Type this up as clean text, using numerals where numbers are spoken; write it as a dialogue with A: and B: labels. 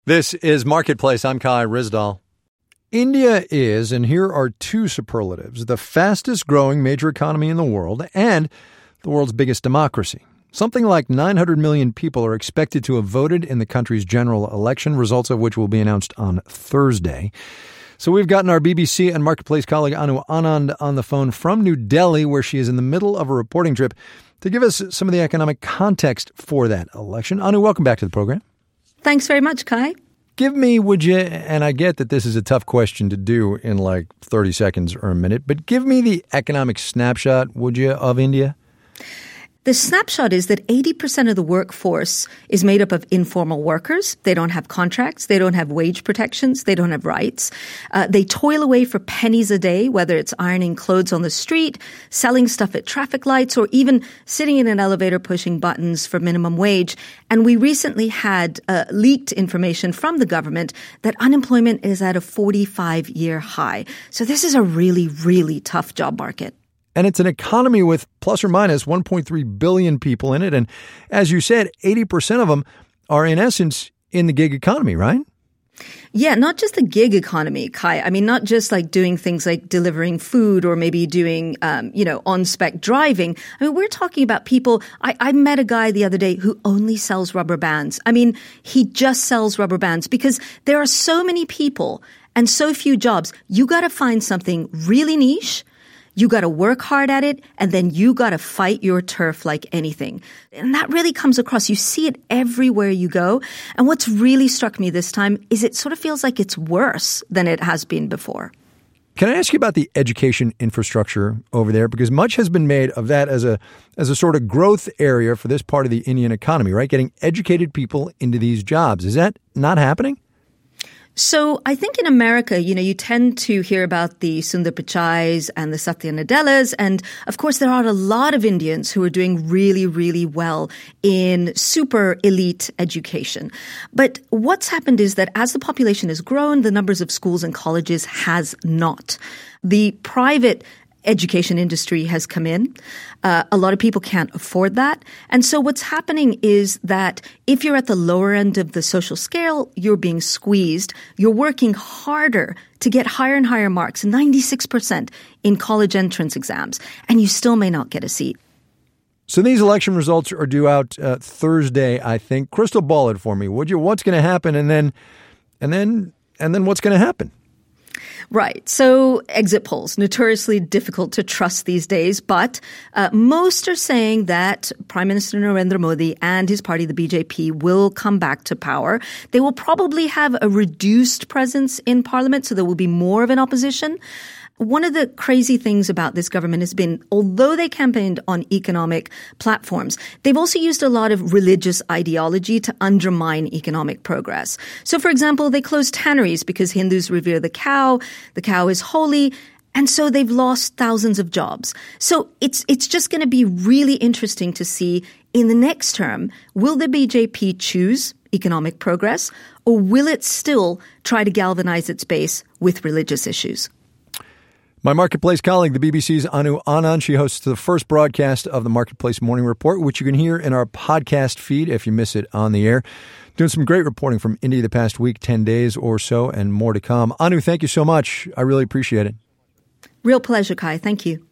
A: This is Marketplace. I'm Kai Rizdal. India is, and here are two superlatives, the fastest growing major economy in the world and the world's biggest democracy. Something like 900 million people are expected to have voted in the country's general election, results of which will be announced on Thursday. So we've gotten our BBC and Marketplace colleague Anu Anand on the phone from New Delhi, where she is in the middle of a reporting trip, to give us some of the economic context for that election. Anu, welcome back to the program.
B: Thanks very much, Kai.
A: Give me, would you, and I get that this is a tough question to do in like 30 seconds or a minute, but give me the economic snapshot, would you, of India?
B: The snapshot is that 80% of the workforce is made up of informal workers. They don't have contracts. They don't have wage protections. They don't have rights. They toil away for pennies a day, whether it's ironing clothes on the street, selling stuff at traffic lights, or even sitting in an elevator pushing buttons for minimum wage. And we recently had leaked information from the government that unemployment is at a 45-year high. So this is a really, really tough job market.
A: And it's an economy with plus or minus 1.3 billion people in it. And as you said, 80% of them are in essence in the gig economy, right?
B: Yeah, not just the gig economy, Kai. I mean, not just like doing things like delivering food or maybe doing, on-spec driving. I mean, we're talking about people. I met a guy the other day who only sells rubber bands. I mean, he just sells rubber bands because there are so many people and so few jobs. You got to find something really niche. You got to work hard at it, and then you got to fight your turf like anything. And that really comes across. You see it everywhere you go. And what's really struck me this time is it sort of feels like it's worse than it has been before.
A: Can I ask you about the education infrastructure over there? Because much has been made of that as a sort of growth area for this part of the Indian economy, right? Getting educated people into these jobs. Is that not happening?
B: So I think in America, you tend to hear about the Sundar Pichais and the Satya Nadellas. And of course, there are a lot of Indians who are doing really, really well in super elite education. But what's happened is that as the population has grown, the numbers of schools and colleges has not. The private education industry has come in. A lot of people can't afford that. And so what's happening is that if you're at the lower end of the social scale, you're being squeezed. You're working harder to get higher and higher marks, 96% in college entrance exams, and you still may not get a seat.
A: So these election results are due out Thursday, I think. Crystal ball it for me, would you? What's going to happen, and then what's going to happen?
B: Right. So exit polls, notoriously difficult to trust these days, but most are saying that Prime Minister Narendra Modi and his party, the BJP, will come back to power. They will probably have a reduced presence in parliament, so there will be more of an opposition. One of the crazy things about this government has been, although they campaigned on economic platforms, they've also used a lot of religious ideology to undermine economic progress. So, for example, they closed tanneries because Hindus revere the cow. The cow is holy. And so they've lost thousands of jobs. So it's just going to be really interesting to see in the next term, will the BJP choose economic progress, or will it still try to galvanize its base with religious issues?
A: My Marketplace colleague, the BBC's Anu Anand, she hosts the first broadcast of the Marketplace Morning Report, which you can hear in our podcast feed if you miss it on the air. Doing some great reporting from India the past week, 10 days or so, and more to come. Anu, thank you so much. I really appreciate it.
B: Real pleasure, Kai. Thank you.